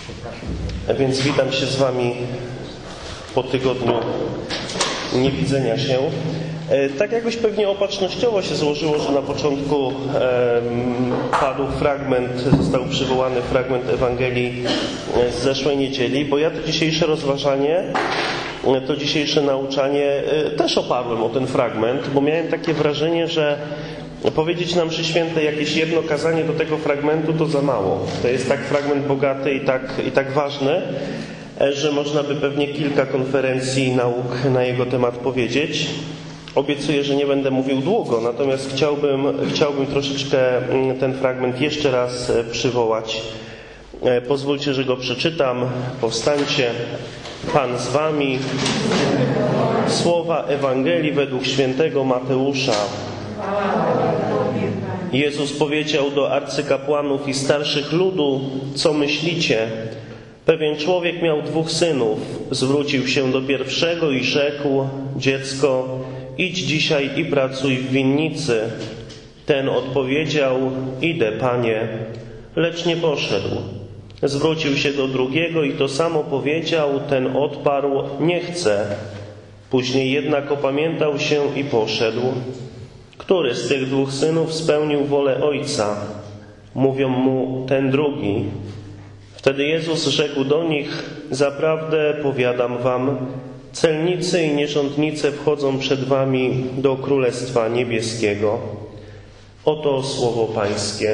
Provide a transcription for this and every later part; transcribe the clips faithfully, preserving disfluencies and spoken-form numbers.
A więc witam się z Wami po tygodniu niewidzenia się. Tak jakoś pewnie opatrznościowo się złożyło, że na początku em, padł fragment, został przywołany fragment Ewangelii z zeszłej niedzieli, bo ja to dzisiejsze rozważanie, to dzisiejsze nauczanie też oparłem o ten fragment, bo miałem takie wrażenie, że powiedzieć na mszy świętej jakieś jedno kazanie do tego fragmentu to za mało. To jest tak fragment bogaty i tak, i tak ważny, że można by pewnie kilka konferencji i nauk na jego temat powiedzieć. Obiecuję, że nie będę mówił długo, natomiast chciałbym, chciałbym troszeczkę ten fragment jeszcze raz przywołać. Pozwólcie, że go przeczytam. Powstańcie, Pan z Wami. Słowa Ewangelii według świętego Mateusza. Jezus powiedział do arcykapłanów i starszych ludu: co myślicie? Pewien człowiek miał dwóch synów. Zwrócił się do pierwszego i rzekł: dziecko, idź dzisiaj i pracuj w winnicy. Ten odpowiedział: idę, panie, lecz nie poszedł. Zwrócił się do drugiego i to samo powiedział. Ten odparł: nie chcę. Później jednak opamiętał się i poszedł. Który z tych dwóch synów spełnił wolę ojca? Mówią mu: ten drugi. Wtedy Jezus rzekł do nich: zaprawdę powiadam wam, celnicy i nierządnice wchodzą przed wami do Królestwa Niebieskiego. Oto słowo Pańskie.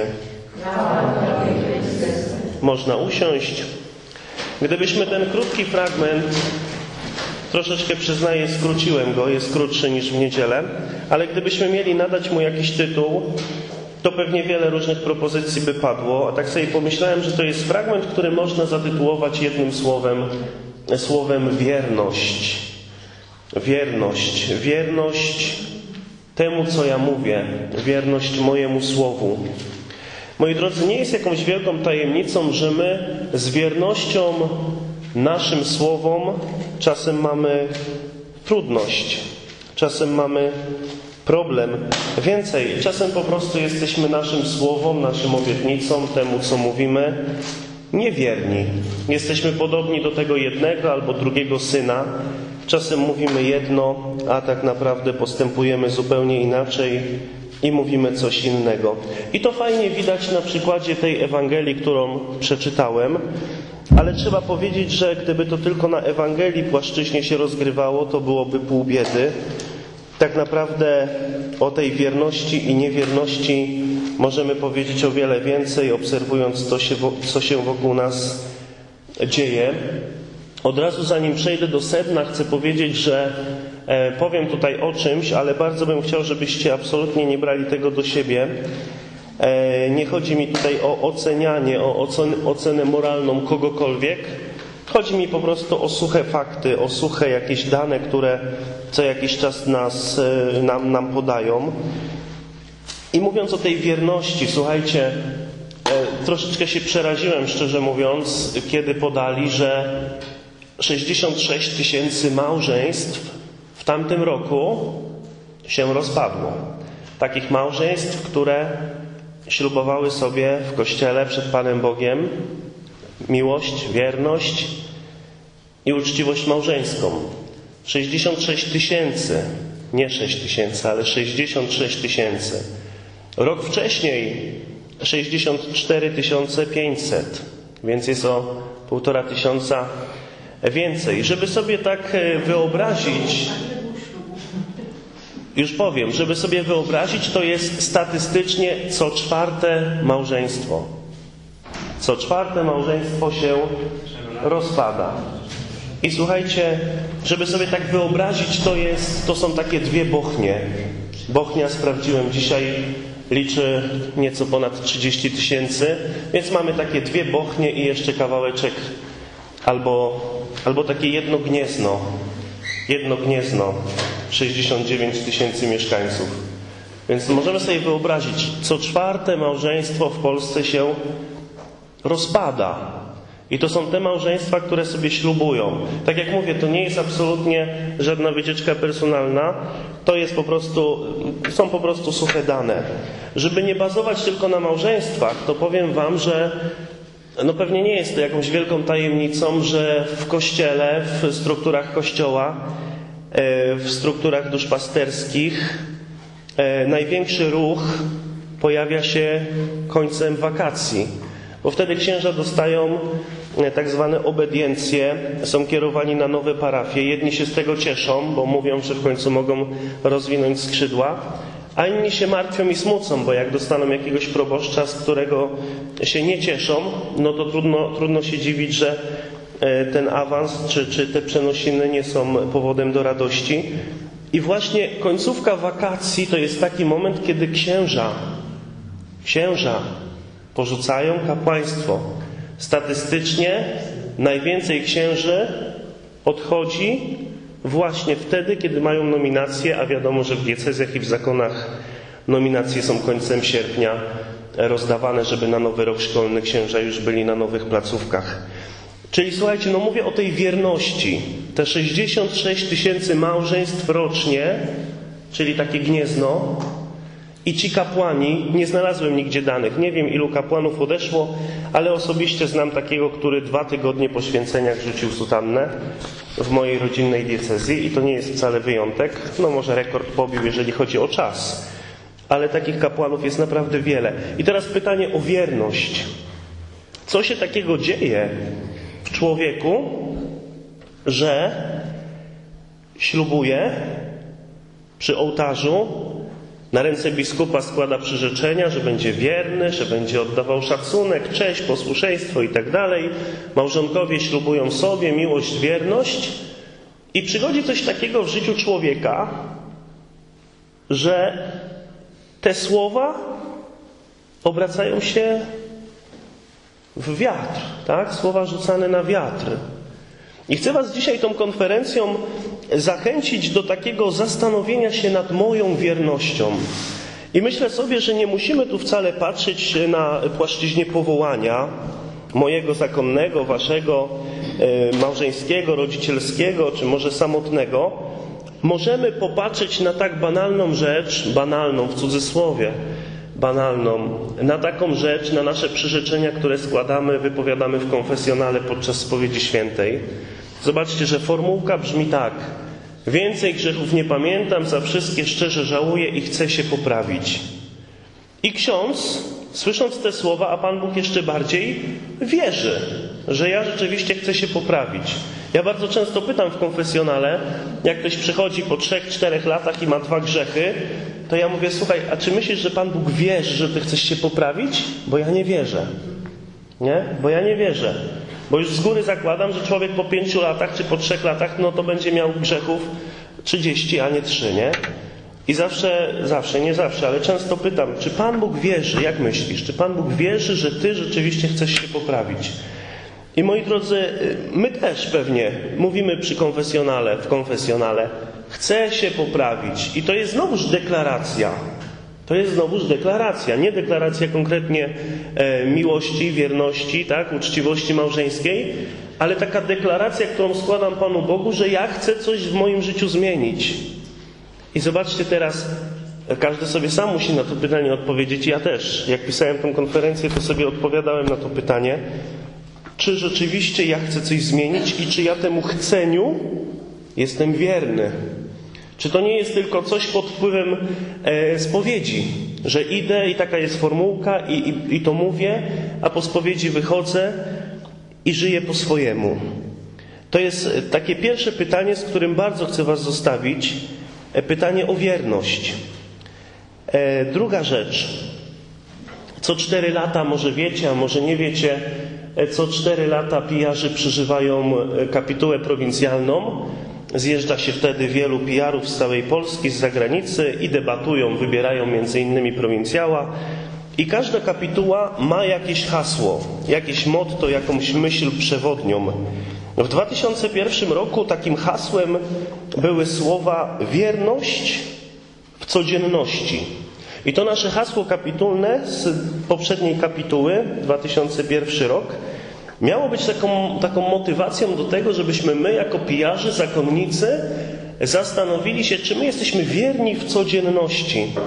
Można usiąść. Gdybyśmy ten krótki fragment, troszeczkę przyznaję, skróciłem go, jest krótszy niż w niedzielę, ale gdybyśmy mieli nadać mu jakiś tytuł, to pewnie wiele różnych propozycji by padło, a tak sobie pomyślałem, że to jest fragment, który można zatytułować jednym słowem, słowem wierność. Wierność. Wierność temu, co ja mówię. Wierność mojemu słowu. Moi drodzy, nie jest jakąś wielką tajemnicą, że my z wiernością naszym słowom czasem mamy trudność. Czasem mamy problem. Więcej, czasem po prostu jesteśmy naszym słowom, naszym obietnicom, temu, co mówimy, niewierni. Jesteśmy podobni do tego jednego albo drugiego syna. Czasem mówimy jedno, a tak naprawdę postępujemy zupełnie inaczej i mówimy coś innego. I to fajnie widać na przykładzie tej Ewangelii, którą przeczytałem, ale trzeba powiedzieć, że gdyby to tylko na Ewangelii płaszczyźnie się rozgrywało, to byłoby pół biedy. Tak naprawdę o tej wierności i niewierności możemy powiedzieć o wiele więcej, obserwując to, się, co się wokół nas dzieje. Od razu, zanim przejdę do sedna, chcę powiedzieć, że e, powiem tutaj o czymś, ale bardzo bym chciał, żebyście absolutnie nie brali tego do siebie. E, nie chodzi mi tutaj o ocenianie, o ocen, ocenę moralną kogokolwiek. Chodzi mi po prostu o suche fakty, o suche jakieś dane, które co jakiś czas nas, nam, nam podają. I mówiąc o tej wierności, słuchajcie, troszeczkę się przeraziłem, szczerze mówiąc, kiedy podali, że sześćdziesiąt sześć tysięcy małżeństw w tamtym roku się rozpadło. Takich małżeństw, które ślubowały sobie w kościele przed Panem Bogiem miłość, wierność i uczciwość małżeńską. sześćdziesiąt sześć tysięcy, nie sześć tysięcy, ale sześćdziesiąt sześć tysięcy. Rok wcześniej sześćdziesiąt cztery tysiące pięćset, więc jest o półtora tysiąca więcej. Żeby sobie tak wyobrazić, już powiem, żeby sobie wyobrazić, to jest statystycznie co czwarte małżeństwo. Co czwarte małżeństwo się rozpada. I słuchajcie, żeby sobie tak wyobrazić, to jest, to są takie dwie bochnie. Bochnia, sprawdziłem dzisiaj, liczy nieco ponad trzydzieści tysięcy, więc mamy takie dwie bochnie i jeszcze kawałeczek, albo, albo takie jedno gniezno. Jedno gniezno, sześćdziesiąt dziewięć tysięcy mieszkańców. Więc możemy sobie wyobrazić, co czwarte małżeństwo w Polsce się rozpada. I to są te małżeństwa, które sobie ślubują. Tak jak mówię, to nie jest absolutnie żadna wycieczka personalna. To jest po prostu, są po prostu suche dane. Żeby nie bazować tylko na małżeństwach, to powiem wam, że No pewnie nie jest to jakąś wielką tajemnicą, że w Kościele, w strukturach Kościoła, w strukturach duszpasterskich największy ruch pojawia się końcem wakacji, bo wtedy księża dostają tak zwane obediencje, są kierowani na nowe parafie. Jedni się z tego cieszą, bo mówią, że w końcu mogą rozwinąć skrzydła, a inni się martwią i smucą, bo jak dostaną jakiegoś proboszcza, z którego się nie cieszą, no to trudno, trudno się dziwić, że ten awans czy, czy te przenosiny nie są powodem do radości. I właśnie końcówka wakacji to jest taki moment, kiedy księża, księża porzucają kapłaństwo. Statystycznie najwięcej księży odchodzi właśnie wtedy, kiedy mają nominacje, a wiadomo, że w diecezjach i w zakonach nominacje są końcem sierpnia rozdawane, żeby na nowy rok szkolny księża już byli na nowych placówkach. Czyli słuchajcie, no mówię o tej wierności. Te sześćdziesiąt sześć tysięcy małżeństw rocznie, czyli takie gniezno, i ci kapłani, nie znalazłem nigdzie danych, nie wiem ilu kapłanów odeszło, ale osobiście znam takiego, który dwa tygodnie po święceniach rzucił sutannę w mojej rodzinnej diecezji i to nie jest wcale wyjątek. No może rekord pobił, jeżeli chodzi o czas, ale takich kapłanów jest naprawdę wiele. I teraz pytanie o wierność. Co się takiego dzieje w człowieku, że ślubuje przy ołtarzu, na ręce biskupa składa przyrzeczenia, że będzie wierny, że będzie oddawał szacunek, cześć, posłuszeństwo i tak dalej. Małżonkowie ślubują sobie miłość, wierność i przychodzi coś takiego w życiu człowieka, że te słowa obracają się w wiatr, tak? Słowa rzucane na wiatr. I chcę was dzisiaj tą konferencją zachęcić do takiego zastanowienia się nad moją wiernością. I myślę sobie, że nie musimy tu wcale patrzeć na płaszczyźnie powołania mojego zakonnego, waszego, e, małżeńskiego, rodzicielskiego, czy może samotnego. Możemy popatrzeć na tak banalną rzecz, banalną w cudzysłowie, banalną, na taką rzecz, na nasze przyrzeczenia, które składamy, wypowiadamy w konfesjonale podczas spowiedzi świętej. Zobaczcie, że formułka brzmi tak: więcej grzechów nie pamiętam, za wszystkie szczerze żałuję i chcę się poprawić. I ksiądz, słysząc te słowa, a Pan Bóg jeszcze bardziej, wierzy, że ja rzeczywiście chcę się poprawić. Ja bardzo często pytam w konfesjonale, jak ktoś przychodzi po trzech, czterech latach i ma dwa grzechy, to ja mówię: słuchaj, a czy myślisz, że Pan Bóg wierzy, że ty chcesz się poprawić? Bo ja nie wierzę. Nie? Bo ja nie wierzę. Bo już z góry zakładam, że człowiek po pięciu latach czy po trzech latach, no to będzie miał grzechów trzydzieści, a nie trzy, nie? I zawsze, zawsze, nie zawsze, ale często pytam, czy Pan Bóg wierzy, jak myślisz, czy Pan Bóg wierzy, że ty rzeczywiście chcesz się poprawić? I moi drodzy, my też pewnie mówimy przy konfesjonale, w konfesjonale, chcę się poprawić. I to jest znowuż deklaracja. To jest znowuż deklaracja, nie deklaracja konkretnie e, miłości, wierności, tak, uczciwości małżeńskiej, ale taka deklaracja, którą składam Panu Bogu, że ja chcę coś w moim życiu zmienić. I zobaczcie teraz, każdy sobie sam musi na to pytanie odpowiedzieć. Ja też, jak pisałem tę konferencję, to sobie odpowiadałem na to pytanie, czy rzeczywiście ja chcę coś zmienić i czy ja temu chceniu jestem wierny. Czy to nie jest tylko coś pod wpływem e, spowiedzi, że idę i taka jest formułka i, i, i to mówię, a po spowiedzi wychodzę i żyję po swojemu. To jest takie pierwsze pytanie, z którym bardzo chcę was zostawić. E, pytanie o wierność. E, druga rzecz. Co cztery lata, może wiecie, a może nie wiecie, e, co cztery lata pijarzy przeżywają kapitułę prowincjalną. Zjeżdża się wtedy wielu pijarów z całej Polski, z zagranicy i debatują, wybierają między innymi prowincjała. I każda kapituła ma jakieś hasło, jakieś motto, jakąś myśl przewodnią. W dwa tysiące pierwszym roku takim hasłem były słowa wierność w codzienności. I to nasze hasło kapitulne z poprzedniej kapituły, dwa tysiące pierwszy rok, miało być taką, taką motywacją do tego, żebyśmy my jako pijarzy, zakonnicy zastanowili się, czy my jesteśmy wierni w codzienności.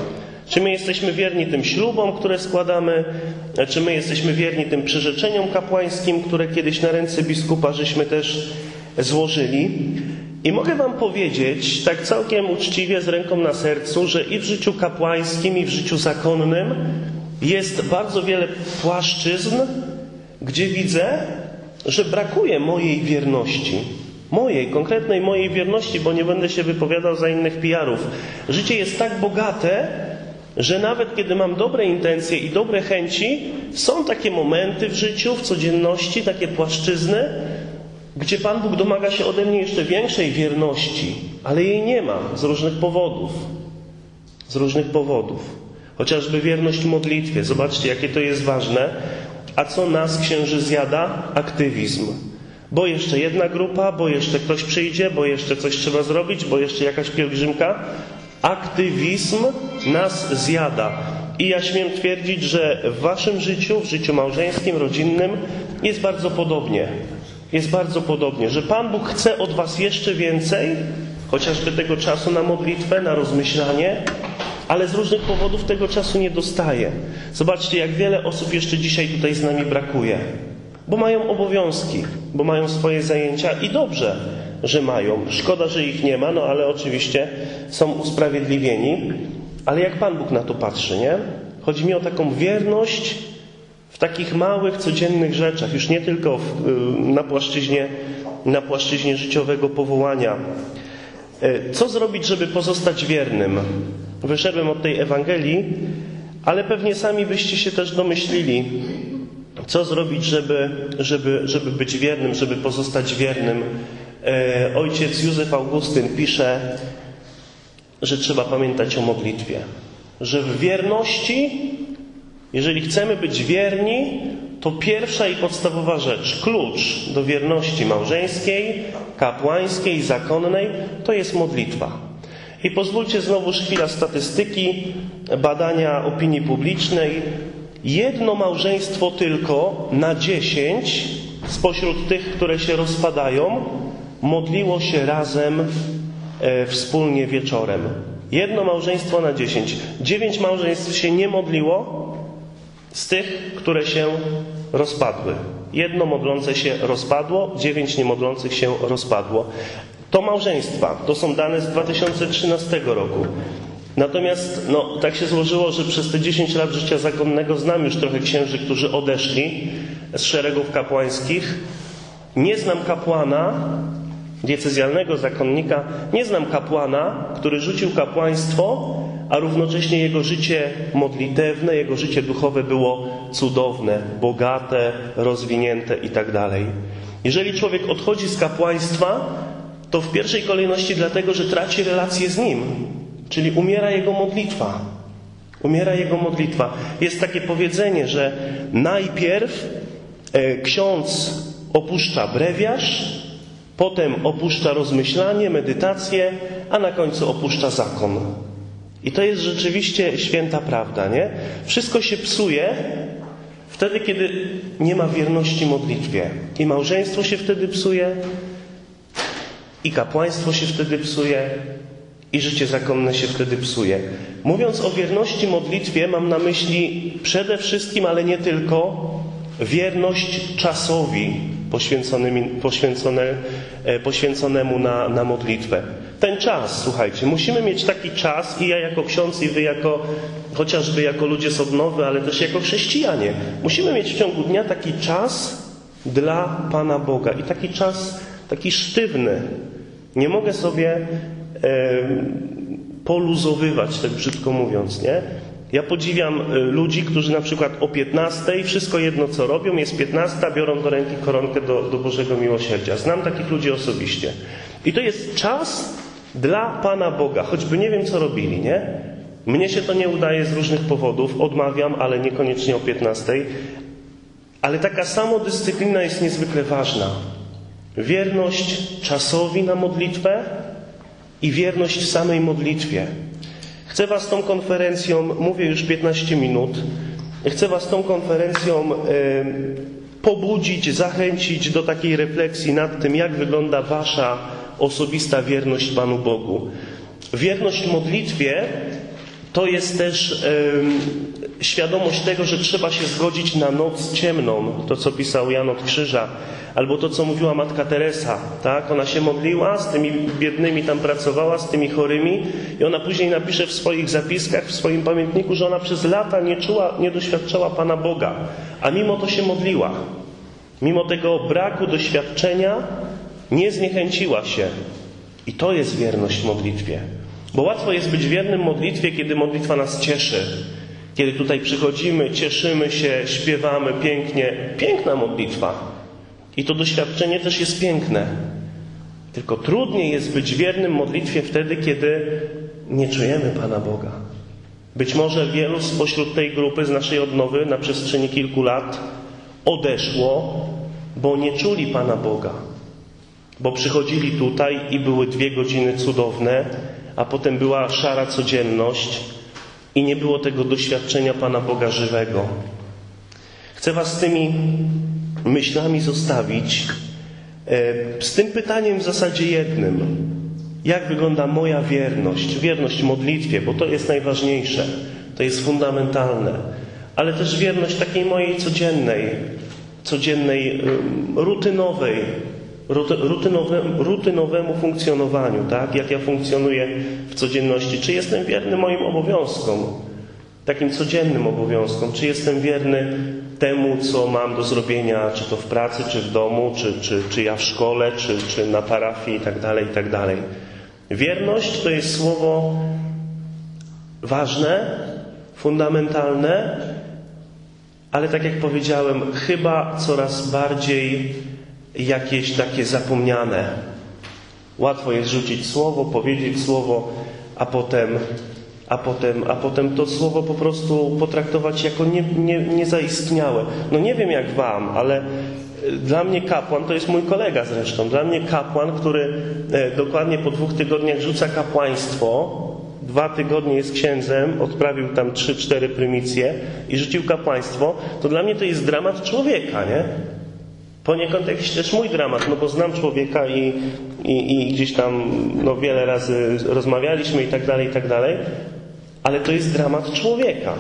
Czy my jesteśmy wierni tym ślubom, które składamy? Czy my jesteśmy wierni tym przyrzeczeniom kapłańskim, które kiedyś na ręce biskupa żeśmy też złożyli? I mogę wam powiedzieć, tak całkiem uczciwie, z ręką na sercu, że i w życiu kapłańskim, i w życiu zakonnym jest bardzo wiele płaszczyzn, gdzie widzę, że brakuje mojej wierności. Mojej, konkretnej mojej wierności, bo nie będę się wypowiadał za innych P R-ów. Życie jest tak bogate, że nawet kiedy mam dobre intencje i dobre chęci, są takie momenty w życiu, w codzienności, takie płaszczyzny, gdzie Pan Bóg domaga się ode mnie jeszcze większej wierności, ale jej nie ma z różnych powodów. Z różnych powodów. Chociażby wierność modlitwie. Zobaczcie, jakie to jest ważne. A co nas, księży, zjada? Aktywizm. Bo jeszcze jedna grupa, bo jeszcze ktoś przyjdzie, bo jeszcze coś trzeba zrobić, bo jeszcze jakaś pielgrzymka. Aktywizm nas zjada. I ja śmiem twierdzić, że w waszym życiu, w życiu małżeńskim, rodzinnym jest bardzo podobnie. Jest bardzo podobnie, że Pan Bóg chce od was jeszcze więcej, chociażby tego czasu na modlitwę, na rozmyślanie, ale z różnych powodów tego czasu nie dostaje. Zobaczcie, jak wiele osób jeszcze dzisiaj tutaj z nami brakuje. Bo mają obowiązki, bo mają swoje zajęcia i dobrze, że mają. Szkoda, że ich nie ma, no ale oczywiście są usprawiedliwieni. Ale jak Pan Bóg na to patrzy, nie? Chodzi mi o taką wierność w takich małych, codziennych rzeczach, już nie tylko w, na płaszczyźnie, na płaszczyźnie życiowego powołania. Co zrobić, żeby pozostać wiernym? Wyszedłem od tej Ewangelii, ale pewnie sami byście się też domyślili, co zrobić, żeby, żeby, żeby być wiernym, żeby pozostać wiernym. Ojciec Józef Augustyn pisze, że trzeba pamiętać o modlitwie. Że w wierności, jeżeli chcemy być wierni, to pierwsza i podstawowa rzecz, klucz do wierności małżeńskiej, kapłańskiej, zakonnej, to jest modlitwa. I pozwólcie znowuż chwila statystyki, badania opinii publicznej. Jedno małżeństwo tylko na dziesięć spośród tych, które się rozpadają, modliło się razem e, wspólnie wieczorem. Jedno małżeństwo na dziesięć. Dziewięć małżeństw się nie modliło z tych, które się rozpadły. Jedno modlące się rozpadło, dziewięć niemodlących się rozpadło. To małżeństwa, to są dane z dwa tysiące trzynastego roku. Natomiast no, tak się złożyło, że przez te dziesięć lat życia zakonnego znam już trochę księży, którzy odeszli z szeregów kapłańskich. Nie znam kapłana, diecezjalnego zakonnika, nie znam kapłana, który rzucił kapłaństwo, a równocześnie jego życie modlitewne, jego życie duchowe było cudowne, bogate, rozwinięte i tak dalej. Jeżeli człowiek odchodzi z kapłaństwa, to w pierwszej kolejności dlatego, że traci relację z nim. Czyli umiera jego modlitwa. Umiera jego modlitwa. Jest takie powiedzenie, że najpierw e, ksiądz opuszcza brewiarz, potem opuszcza rozmyślanie, medytację, a na końcu opuszcza zakon. I to jest rzeczywiście święta prawda, nie? Wszystko się psuje wtedy, kiedy nie ma wierności modlitwie. I małżeństwo się wtedy psuje, i kapłaństwo się wtedy psuje, i życie zakonne się wtedy psuje. Mówiąc o wierności modlitwie, mam na myśli przede wszystkim, ale nie tylko, wierność czasowi poświęcone, poświęconemu na, na modlitwę. Ten czas, słuchajcie, musimy mieć taki czas, i ja jako ksiądz, i wy jako, chociażby jako ludzie z odnowy, ale też jako chrześcijanie. Musimy mieć w ciągu dnia taki czas dla Pana Boga. I taki czas, taki sztywny. Nie mogę sobie e, poluzowywać, tak brzydko mówiąc, nie? Ja podziwiam ludzi, którzy na przykład o piętnastej, wszystko jedno co robią, jest piętnasta, biorą do ręki koronkę do, do Bożego Miłosierdzia. Znam takich ludzi osobiście. I to jest czas dla Pana Boga, choćby nie wiem co robili, nie? Mnie się to nie udaje z różnych powodów, odmawiam, ale niekoniecznie o piętnastej. Ale taka samodyscyplina jest niezwykle ważna. Wierność czasowi na modlitwę i wierność samej modlitwie. Chcę was tą konferencją, mówię już piętnaście minut, chcę was tą konferencją y, pobudzić, zachęcić do takiej refleksji nad tym, jak wygląda wasza osobista wierność Panu Bogu. Wierność modlitwie to jest też y, świadomość tego, że trzeba się zgodzić na noc ciemną, to co pisał Jan od Krzyża, albo to co mówiła Matka Teresa, tak? Ona się modliła, z tymi biednymi tam pracowała, z tymi chorymi i ona później napisze w swoich zapiskach, w swoim pamiętniku, że ona przez lata nie czuła, nie doświadczała Pana Boga, a mimo to się modliła. Mimo tego braku doświadczenia nie zniechęciła się. I to jest wierność modlitwie. Bo łatwo jest być wiernym modlitwie, kiedy modlitwa nas cieszy. Kiedy tutaj przychodzimy, cieszymy się, śpiewamy pięknie. Piękna modlitwa. I to doświadczenie też jest piękne. Tylko trudniej jest być wiernym modlitwie wtedy, kiedy nie czujemy Pana Boga. Być może wielu spośród tej grupy, z naszej odnowy na przestrzeni kilku lat odeszło, bo nie czuli Pana Boga. Bo przychodzili tutaj i były dwie godziny cudowne, a potem była szara codzienność i nie było tego doświadczenia Pana Boga żywego. Chcę was z tymi myślami zostawić, z tym pytaniem w zasadzie jednym. Jak wygląda moja wierność? Wierność modlitwie, bo to jest najważniejsze. To jest fundamentalne. Ale też wierność takiej mojej codziennej, codziennej, rutynowej, rutynowemu, rutynowemu funkcjonowaniu, tak? Jak ja funkcjonuję w codzienności. Czy jestem wierny moim obowiązkom? Takim codziennym obowiązkom. Czy jestem wierny temu, co mam do zrobienia, czy to w pracy, czy w domu, czy, czy, czy ja w szkole, czy, czy na parafii i tak dalej, i tak dalej. Wierność to jest słowo ważne, fundamentalne, ale tak jak powiedziałem, chyba coraz bardziej jakieś takie zapomniane. Łatwo jest rzucić słowo, powiedzieć słowo, a potem, a potem, a potem to słowo po prostu potraktować jako nie, nie, niezaistniałe. No nie wiem jak wam, ale dla mnie kapłan, to jest mój kolega zresztą, dla mnie kapłan, który dokładnie po dwóch tygodniach rzuca kapłaństwo, dwa tygodnie jest księdzem, odprawił tam trzy, cztery prymicje i rzucił kapłaństwo, to dla mnie to jest dramat człowieka, nie? Poniekąd jakiś też mój dramat, no bo znam człowieka i, i, i gdzieś tam no wiele razy rozmawialiśmy i tak dalej, i tak dalej, ale to jest dramat człowieka.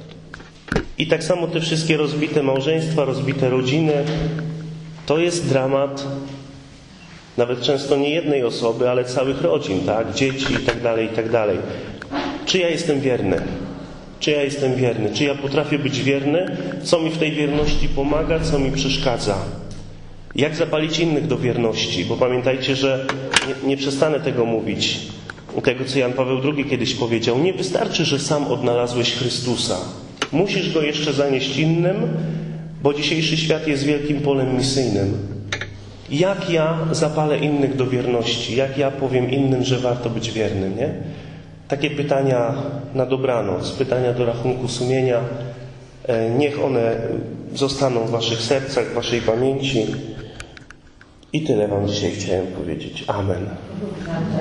I tak samo te wszystkie rozbite małżeństwa, rozbite rodziny, to jest dramat nawet często nie jednej osoby, ale całych rodzin, tak? Dzieci i tak dalej, i tak dalej. Czy ja jestem wierny? Czy ja jestem wierny? Czy ja potrafię być wierny? Co mi w tej wierności pomaga? Co mi przeszkadza? Jak zapalić innych do wierności? Bo pamiętajcie, że nie, nie przestanę tego mówić. Tego, co Jan Paweł drugi kiedyś powiedział. Nie wystarczy, że sam odnalazłeś Chrystusa. Musisz go jeszcze zanieść innym, bo dzisiejszy świat jest wielkim polem misyjnym. Jak ja zapalę innych do wierności? Jak ja powiem innym, że warto być wiernym, nie? Takie pytania na dobranoc, pytania do rachunku sumienia. Niech one zostaną w waszych sercach, w waszej pamięci. I tyle wam dzisiaj chciałem powiedzieć. Amen.